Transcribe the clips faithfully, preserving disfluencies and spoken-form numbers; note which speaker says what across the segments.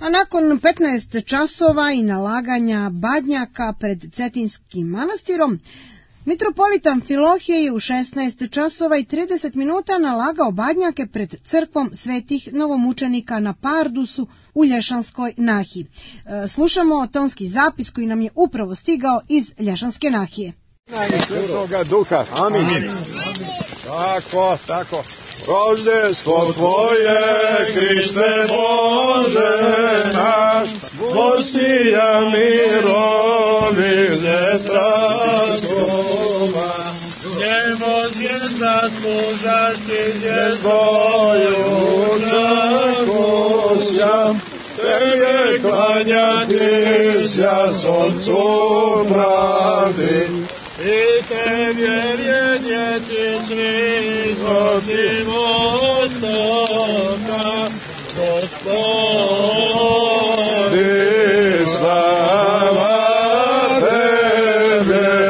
Speaker 1: A nakon petnaest časova i nalaganja badnjaka pred Cetinskim manastirom, mitropolita Amfilohije je u šesnaest časova i trideset minuta nalagao badnjake pred crkvom svetih novomučenika na Pardusu u Lješanskoj Nahiji. E, slušamo tonski zapis koji nam je upravo stigao iz Lješanske Nahije.
Speaker 2: Svetoga Duha. Amin. Amin. Tako, tako. Roždestvo Tvoje, Hriste Bože naš, posija mirovi vjetrakova. Njemo zvijezda služašti zvijezdoju čakosjam, Tebe klanjati sja soncu pravdi. I te vjerje djetični zlotim otoka, Gospodi, slava Tebe.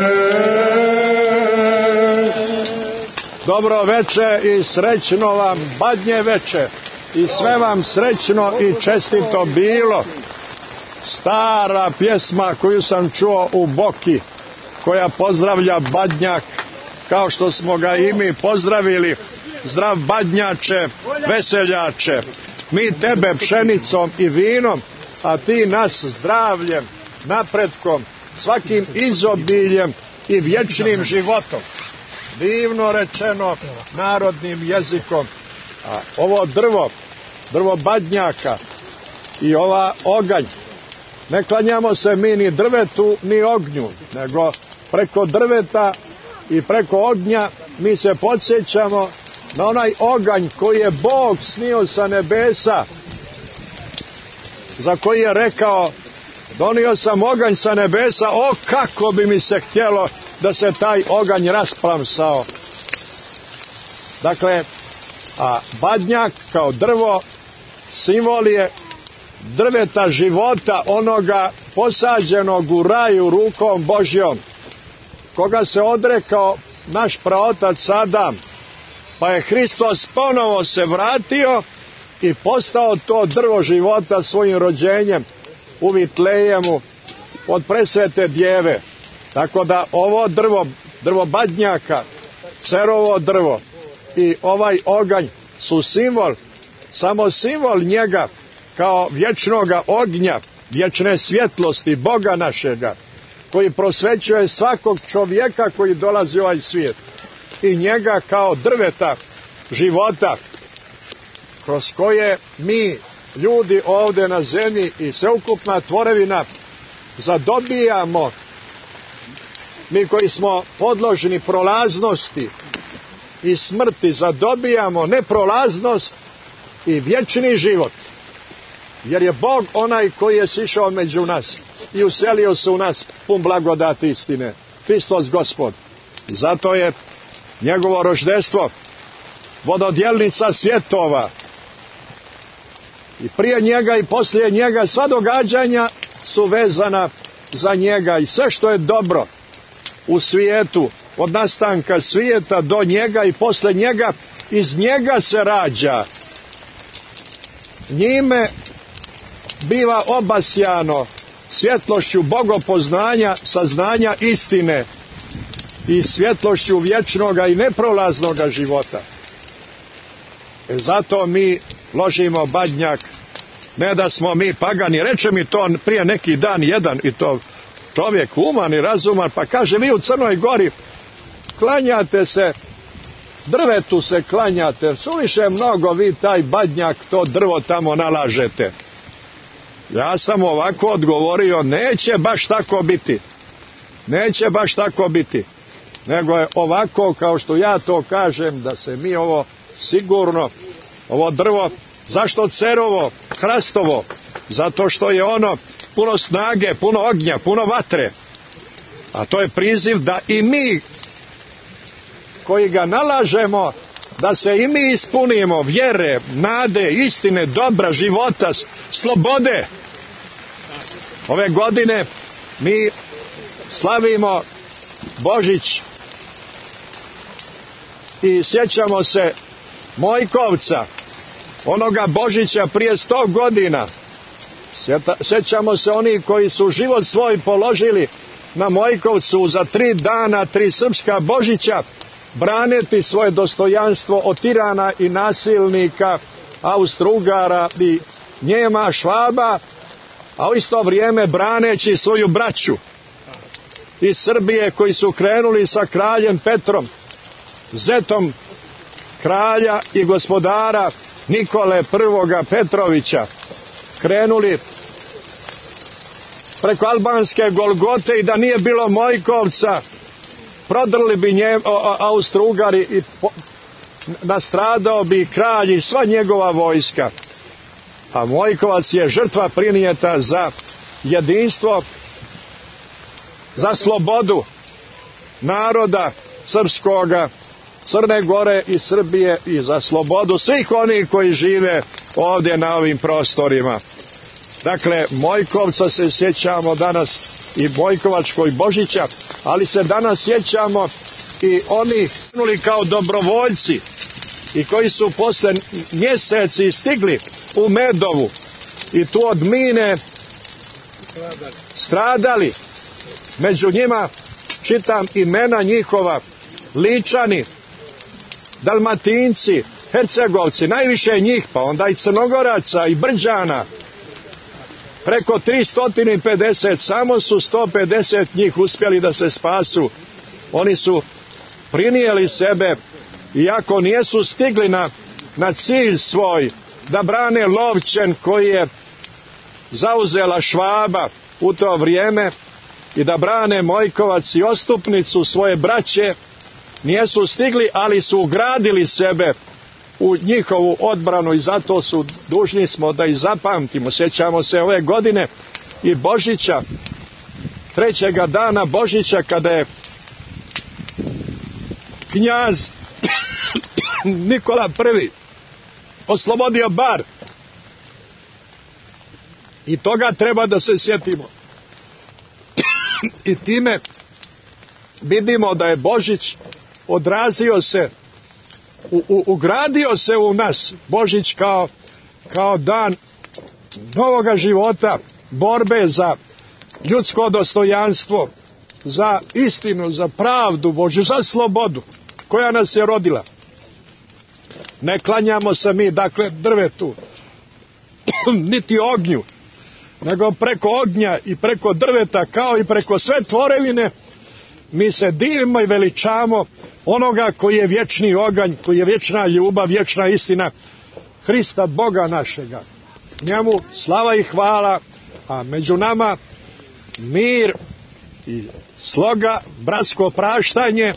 Speaker 2: Dobro veče i srećno vam badnje veče i sve vam srećno i čestito bilo. Stara pjesma koju sam čuo u Boki, koja pozdravlja badnjak kao što smo ga i mi pozdravili. Zdrav badnjače, veseljače, mi tebe pšenicom i vinom, a ti nas zdravljem, napretkom, svakim izobiljem i vječnim životom. Divno rečeno narodnim jezikom. A ovo drvo, drvo badnjaka i ova oganj, ne klanjamo se mi ni drvetu ni ognju, nego preko drveta i preko ognja mi se podsjećamo na onaj oganj koji je Bog snio sa nebesa, za koji je rekao: donio sam oganj sa nebesa, o kako bi mi se htjelo da se taj oganj rasplamsao. Dakle, a badnjak kao drvo simbol je drveta života, onoga posađenog u raju rukom Božjom, koga se odrekao naš praotac Adam, pa je Hristos ponovo se vratio i postao to drvo života svojim rođenjem u Vitlejemu od presvete djeve. Tako da ovo drvo, drvo badnjaka, cerovo drvo i ovaj oganj su simbol, samo simbol njega kao vječnoga ognja, vječne svjetlosti Boga našega, koji prosvećuje svakog čovjeka koji dolazi u ovaj svijet, i njega kao drveta života kroz koje mi ljudi ovdje na zemlji i sveukupna tvorevina zadobijamo, mi koji smo podložni prolaznosti i smrti, zadobijamo neprolaznost i vječni život. Jer je Bog onaj koji je sišao među nas i uselio se u nas pun blagodati istine. Hristos Gospod. I zato je njegovo roždestvo vododjelnica svjetova. I prije njega i poslije njega sva događanja su vezana za njega. I sve što je dobro u svijetu, od nastanka svijeta do njega i poslije njega, iz njega se rađa. Njime biva obasjano svjetlošću bogopoznanja, saznanja istine i svjetlošću vječnoga i neprolaznoga života. E zato mi ložimo badnjak, ne da smo mi pagani. Reče mi to prije neki dan jedan, i to čovjek uman i razuman, pa kaže: vi u Crnoj Gori klanjate se, drvetu se klanjate, suviše mnogo vi taj badnjak, to drvo tamo nalažete. Ja sam ovako odgovorio: neće baš tako biti. Neće baš tako biti. Nego je ovako kao što ja to kažem, da se mi ovo sigurno, ovo drvo, zašto cerovo, hrastovo? Zato što je ono puno snage, puno ognja, puno vatre. A to je priziv da i mi koji ga nalažemo, da se i mi ispunimo vjere, nade, istine, dobra, života, slobode. Ove godine mi slavimo Božić i sjećamo se Mojkovca, onoga Božića prije sto godina, Sjećamo se oni koji su život svoj položili na Mojkovcu za tri dana, tri srpska Božića, braniti svoje dostojanstvo od tirana i nasilnika, Austro-Ugara i Njema, Švaba, a u isto vrijeme braneći svoju braću iz Srbije koji su krenuli sa kraljem Petrom, zetom kralja i gospodara Nikole prvoga Petrovića, krenuli preko albanske Golgote i da nije bilo Mojkovca prodrli bi nje, Austro-Ugari i po, nastradao bi kralj i sva njegova vojska. A Mojkovac je žrtva prinijeta za jedinstvo, za slobodu naroda srpskoga, Crne Gore i Srbije i za slobodu svih onih koji žive ovdje na ovim prostorima. Dakle, Mojkovca se sjećamo danas i Mojkovačkoj Božića, ali se danas sjećamo i onih krenuli kao dobrovoljci i koji su posle mjeseci stigli u Medovu i tu od mine stradali. Među njima čitam imena njihova: Ličani, Dalmatinci, Hercegovci, najviše njih, pa onda i Crnogoraca i Brđana. Preko tristo pedeset, samo su sto pedeset njih uspjeli da se spasu. Oni su prinijeli sebe, iako nijesu stigli na, na cilj svoj, da brane Lovćen koji je zauzela Švaba u to vrijeme i da brane Mojkovac i Ostupnicu svoje braće. Nijesu stigli, ali su ugradili sebe u njihovu odbranu i zato su dužni smo da ih zapamtimo. Sjećamo se ove godine i Božića, trećega dana Božića, kada je knjaz Nikola prvi oslobodio Bar. I toga treba da se sjetimo. I time vidimo da je Božić odrazio se, u, u, ugradio se u nas, Božić kao, kao dan novoga života, borbe za ljudsko dostojanstvo, za istinu, za pravdu Božju, za slobodu koja nas je rodila. Ne klanjamo se mi, dakle, drvetu, niti ognju, nego preko ognja i preko drveta, kao i preko sve tvorevine, mi se divimo i veličamo onoga koji je vječni oganj, koji je vječna ljubav, vječna istina, Hrista Boga našega. Njemu slava i hvala, a među nama mir i sloga, bratsko praštanje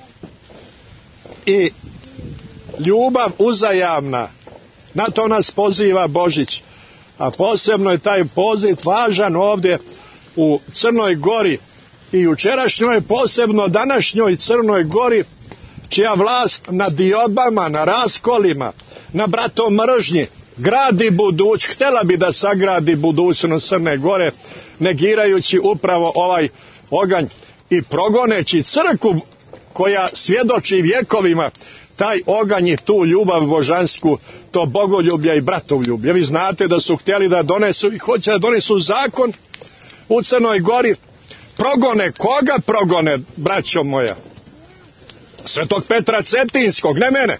Speaker 2: i ljubav uzajamna. Na to nas poziva Božić. A posebno je taj poziv važan ovdje u Crnoj Gori i jučerašnjoj, posebno današnjoj Crnoj Gori, čija vlast na diobama, na raskolima, na bratomržnji gradi buduć, htjela bi da sagradi budućnost Crne Gore, negirajući upravo ovaj oganj i progoneći crkvu koja svjedoči vjekovima taj oganj i tu ljubav božansku, to bogoljublje i bratovljublje. Vi znate da su htjeli da donesu i hoće da donesu zakon u Crnoj Gori. Progone, koga progone, braćo moja? Svetog Petra Cetinskog, ne mene.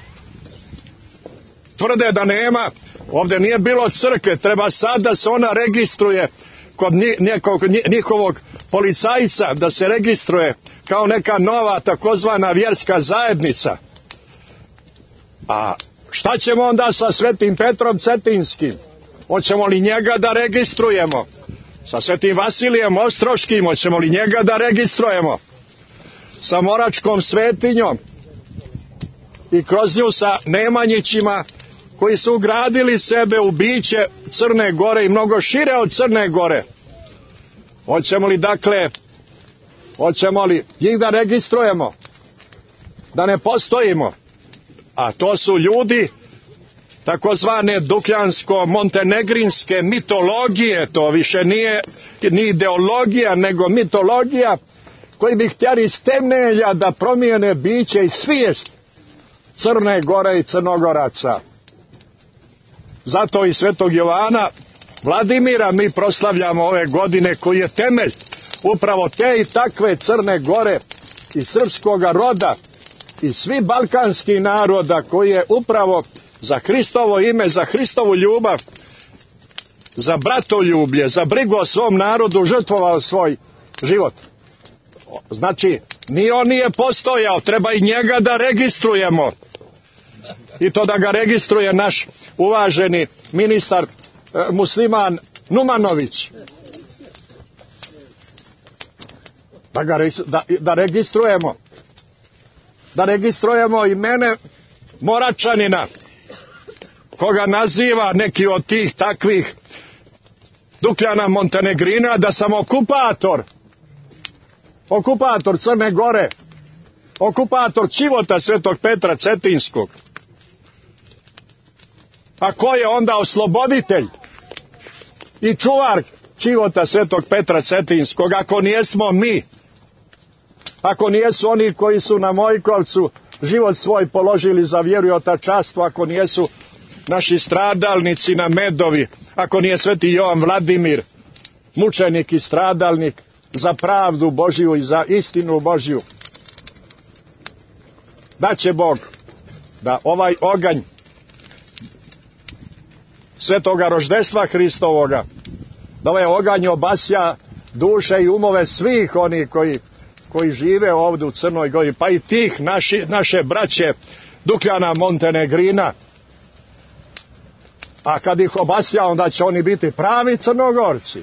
Speaker 2: Tvrde da nema, ovdje nije bilo crkve, treba sad da se ona registruje kod nekog njihovog policajca, da se registruje kao neka nova takozvana vjerska zajednica. A šta ćemo onda sa Svetim Petrom Cetinskim? Hoćemo li njega da registrujemo? Sa Svetim Vasilijem Ostroškim, hoćemo li njega da registrujemo? Sa Moračkom svetinjom i kroz nju sa Nemanjićima koji su ugradili sebe u biće Crne Gore i mnogo šire od Crne Gore. Hoćemo li dakle, hoćemo li njih da registrujemo? Da ne postojimo? A to su ljudi takozvane dukljansko-montenegrinske mitologije, to više nije ni ideologija nego mitologija, koji bi htjeli iz temelja da promijene biće i svijest Crne Gore i Crnogoraca. Zato i Svetog Jovana Vladimira mi proslavljamo ove godine, koji je temelj upravo te i takve Crne Gore i srpskoga roda i svi balkanskih naroda, koji je upravo za Hristovo ime, za Hristovu ljubav, za bratoljublje, za brigu o svom narodu žrtvovao svoj život. Znači, ni on nije postojao, treba i njega da registrujemo. I to da ga registruje naš uvaženi ministar e, Musliman Numanović. Da ga da, da registrujemo. Da registrujemo i mene, Moračanina, koga naziva neki od tih takvih Dukljana Montenegrina, da sam okupator. Okupator Crne Gore. Okupator Ćivota Svetog Petra Cetinskog. A ko je onda osloboditelj i čuvar Ćivota Svetog Petra Cetinskog, ako nijesmo mi? Ako nijesu oni koji su na Mojkovcu život svoj položili za vjeru i otačanstvo, ako nijesu naši stradalnici na Medovi, ako nije sveti Jovan Vladimir, mučenik i stradalnik za pravdu Božju i za istinu Božju. Da će Bog da ovaj oganj svetoga roždestva Hristovoga, da ovaj oganj obasja duše i umove svih oni koji, koji žive ovdje u Crnoj Gori, pa i tih naši, naše braće Dukljana Montenegrina. A kad ih obasja, onda će oni biti pravi Crnogorci.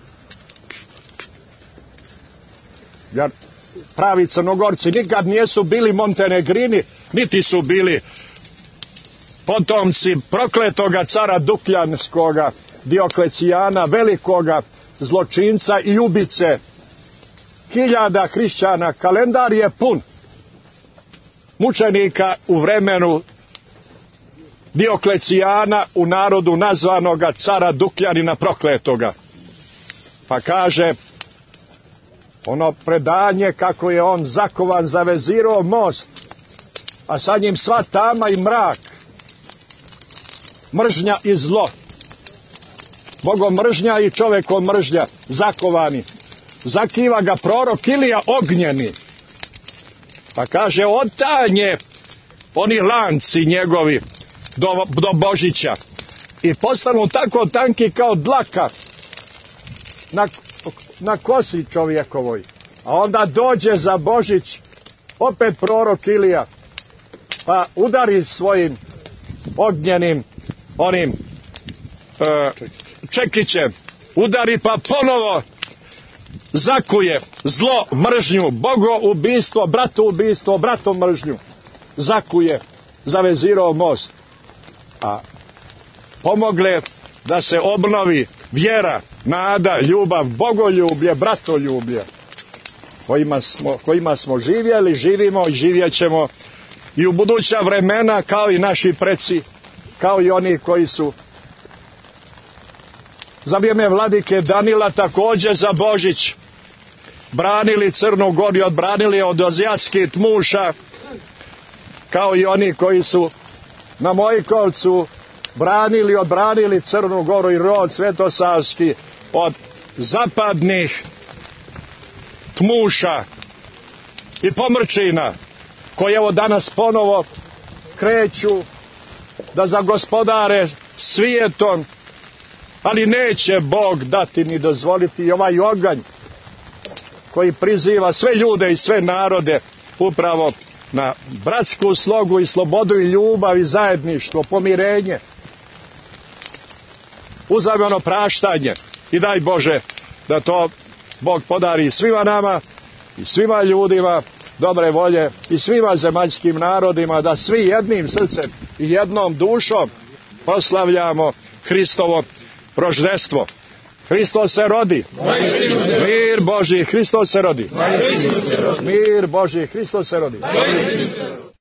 Speaker 2: Jer pravi Crnogorci nikad nisu bili Montenegrini, niti su bili potomci prokletoga cara Dukljanskoga, Dioklecijana, velikoga zločinca i ubice hiljada hrišćana. Kalendar je pun mučenika u vremenu Dioklecijana, u narodu nazvanoga cara Dukljanina prokletoga. Pa kaže ono predanje kako je on zakovan, zavezirao most, a sa njim sva tama i mrak, mržnja i zlo, Bogom mržnja i čovekom mržnja, zakovani. Zakiva ga prorok Ilija ognjeni. Pa kaže, otanje oni lanci njegovi do, do Božića i postanu tako tanki kao dlaka na, na kosi čovjekovoj. A onda dođe za Božić opet prorok Ilija, pa udari svojim ognjenim onim e, čekićem, udari pa ponovo zakuje zlo, mržnju, bogoubistvo, bratoubistvo, bratomržnju, zakuje, zavezirao most. A pomogle da se obnovi vjera, nada, ljubav, bogoljublje, bratoljublje, kojima smo, kojima smo živjeli, živimo i živjet ćemo i u buduća vremena, kao i naši preci, kao i oni koji su za vrijeme vladike Danila također za Božić branili Crnu Goru, odbranili od azijatskih tmuša, kao i oni koji su na Mojkovcu branili, odbranili Crnu Goru i rod Svetosavski od zapadnih tmuša i pomrčina, koje evo danas ponovo kreću da zagospodare svijetom, ali neće Bog dati ni dozvoliti i ovaj oganj koji priziva sve ljude i sve narode upravo na bratsku slogu i slobodu i ljubav i zajedništvo, pomirenje, uzajamno praštanje. I daj Bože da to Bog podari svima nama i svima ljudima dobre volje i svima zemaljskim narodima, da svi jednim srcem i jednom dušom proslavljamo Hristovo roždestvo. Hristos se rodi. Mir Božji, Hristos se rodi. Mir Božji, Hristos se rodi.